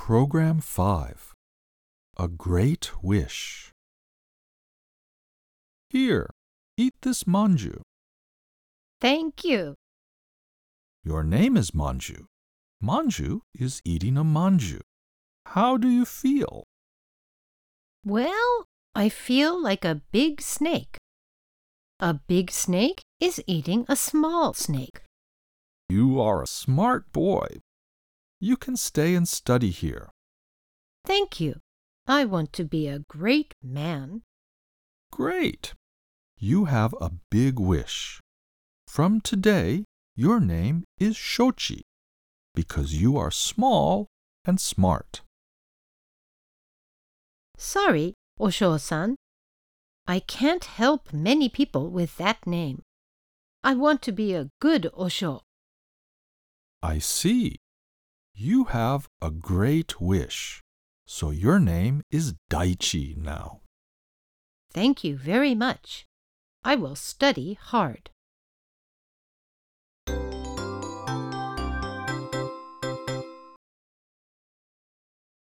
Program 5. A Great Wish. Here, eat this manju. Thank you. Your name is Manju. Manju is eating a manju. How do you feel? Well, I feel like a big snake. A big snake is eating a small snake. You are a smart boy. You can stay and study here. Thank you. I want to be a great man. Great! You have a big wish. From today, your name is Shochi because you are small and smart. Sorry, Osho-san. I can't help many people with that name. I want to be a good Osho. I see. You have a great wish, so your name is Daichi now. Thank you very much. I will study hard.